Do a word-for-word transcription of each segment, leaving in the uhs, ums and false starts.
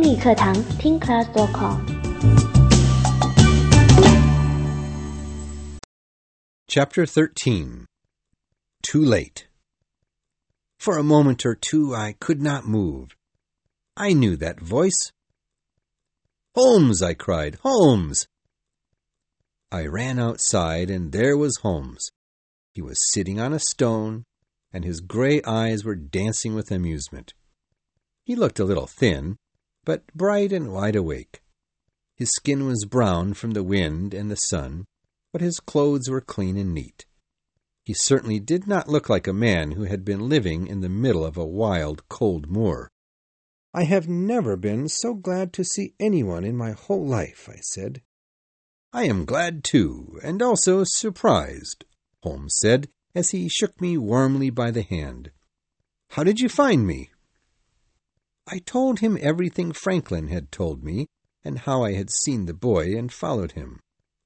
英语课堂 听 class dot com。 Chapter thirteen. Too late. For a moment or two I could not move. I knew that voice. "Holmes!" I cried. "Holmes!" I ran outside, and there was Holmes. He was sitting on a stone, and his gray eyes were dancing with amusement. He looked a little thin, but bright and wide awake. His skin was brown from the wind and the sun, but his clothes were clean and neat. He certainly did not look like a man who had been living in the middle of a wild, cold moor. "I have never been so glad to see anyone in my whole life," I said. "I am glad, too, and also surprised," Holmes said, as he shook me warmly by the hand. "How did you find me?" I told him everything Franklin had told me, and how I had seen the boy and followed him.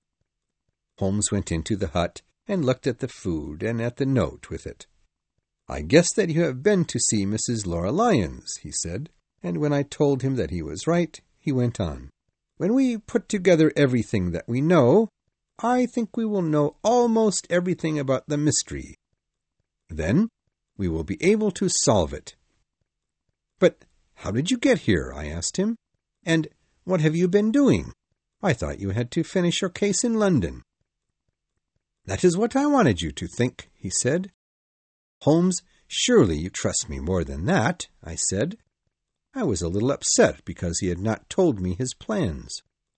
Holmes went into the hut and looked at the food and at the note with it. "I guess that you have been to see Missus Laura Lyons," he said, and when I told him that he was right, he went on. "When we put together everything that we know, I think we will know almost everything about the mystery. Then we will be able to solve it." "But how did you get here?" I asked him. "And what have you been doing? I thought you had to finish your case in London." "That is what I wanted you to think," he said. "Holmes, surely you trust me more than that," I said. I was a little upset because he had not told me his plans.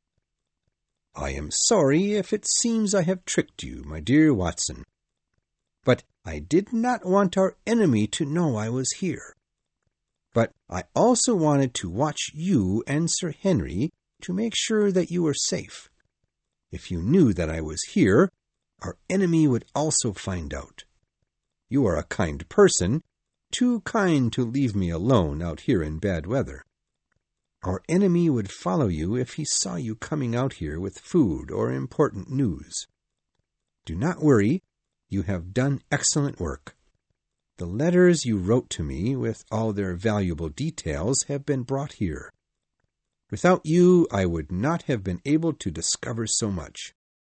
"I am sorry if it seems I have tricked you, my dear Watson. But I did not want our enemy to know I was here. But I also wanted to watch you and Sir Henry to make sure that you were safe. If you knew that I was here, our enemy would also find out. You are a kind person, too kind to leave me alone out here in bad weather. Our enemy would follow you if he saw you coming out here with food or important news. Do not worry, you have done excellent work. The letters you wrote to me, with all their valuable details, have been brought here. Without you, I would not have been able to discover so much."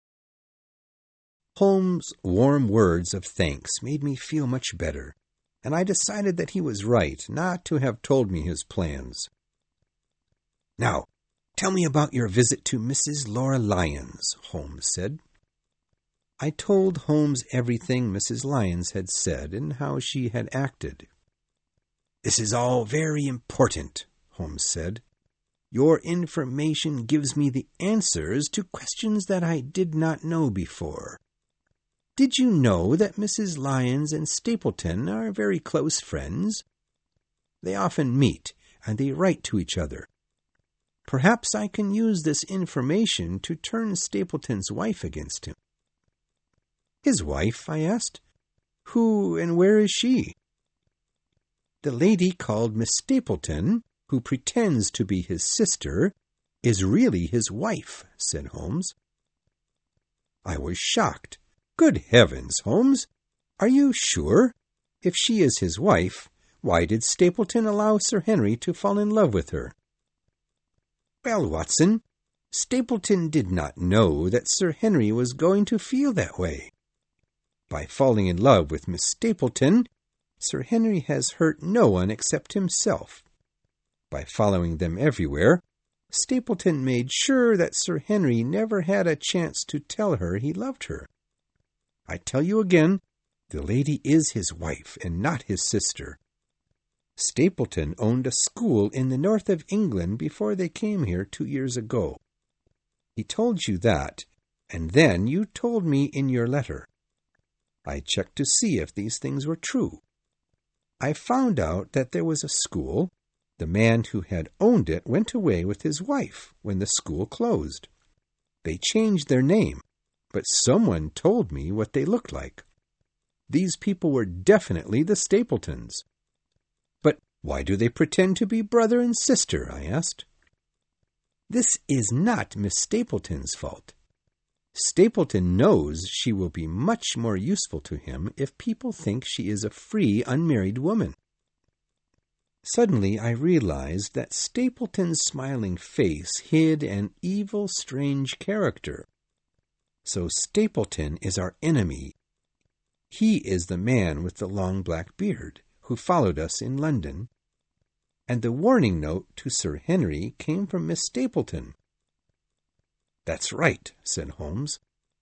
Holmes' warm words of thanks made me feel much better, and I decided that he was right not to have told me his plans. "Now, tell me about your visit to Missus Laura Lyons," Holmes said. I told Holmes everything Missus Lyons had said and how she had acted. "This is all very important," Holmes said. "Your information gives me the answers to questions that I did not know before. Did you know that Missus Lyons and Stapleton are very close friends? They often meet, and they write to each other. Perhaps I can use this information to turn Stapleton's wife against him." "His wife?" I asked. "Who and where is she?" "The lady called Miss Stapleton, who pretends to be his sister, is really his wife," said Holmes. I was shocked. "Good heavens, Holmes! Are you sure? If she is his wife, why did Stapleton allow Sir Henry to fall in love with her?" "Well, Watson, Stapleton did not know that Sir Henry was going to feel that way. By falling in love with Miss Stapleton, Sir Henry has hurt no one except himself. By following them everywhere, Stapleton made sure that Sir Henry never had a chance to tell her he loved her. I tell you again, the lady is his wife and not his sister. Stapleton owned a school in the north of England before they came here two years ago. He told you that, and then you told me in your letter. I checked to see if these things were true. I found out that there was a school. The man who had owned it went away with his wife when the school closed. They changed their name, but someone told me what they looked like. These people were definitely the Stapletons." "But why do they pretend to be brother and sister?" I asked. "This is not Miss Stapleton's fault. Stapleton knows she will be much more useful to him if people think she is a free, unmarried woman. Suddenly I realized that Stapleton's smiling face hid an evil, strange character. So Stapleton is our enemy. He is the man with the long black beard who followed us in London, and the warning note to Sir Henry came from Miss Stapleton. That's right, said Holmes.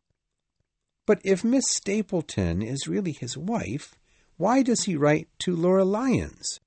But if Miss Stapleton is really his wife, why does he write to Laura Lyons?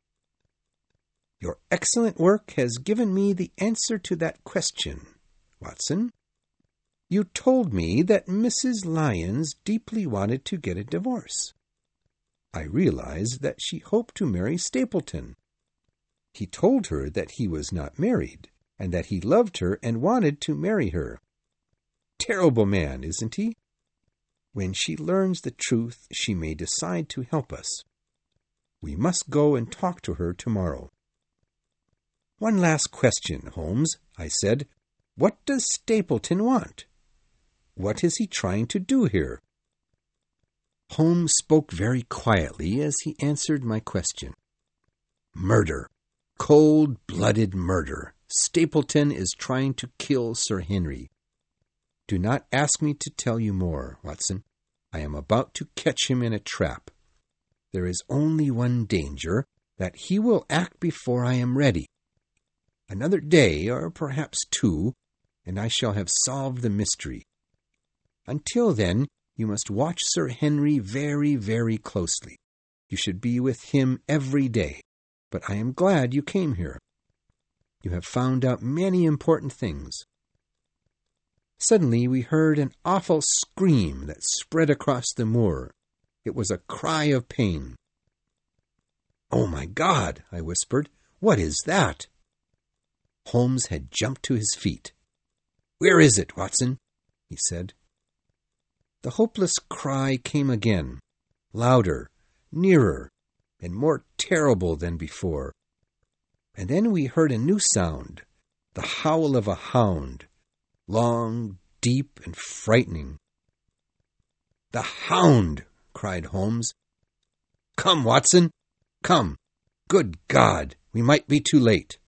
Your excellent work has given me the answer to that question, Watson. You told me that Missus Lyons deeply wanted to get a divorce. I realized that she hoped to marry Stapleton. He told her that he was not married, and that he loved her and wanted to marry her. Terrible man, isn't he? When she learns the truth, she may decide to help us. We must go and talk to her tomorrow. One last question, Holmes, I said. What does Stapleton want? What is he trying to do here? Holmes spoke very quietly as he answered my question. Murder. Cold-blooded murder. Stapleton is trying to kill Sir Henry. Do not ask me to tell you more, Watson. I am about to catch him in a trap. There is only one danger, that he will act before I am ready. Another day, or perhaps two, and I shall have solved the mystery. Until then, you must watch Sir Henry very, very closely. You should be with him every day. But I am glad you came here. You have found out many important things. Suddenly we heard an awful scream that spread across the moor. It was a cry of pain. "Oh, my God!" I whispered. "What is that?" Holmes had jumped to his feet. "Where is it, Watson?" he said. The hopeless cry came again, louder, nearer, and more terrible than before. And then we heard a new sound, the howl of a hound, long, deep, and frightening. "The hound!" cried Holmes. "Come, Watson, come! Good God, we might be too late."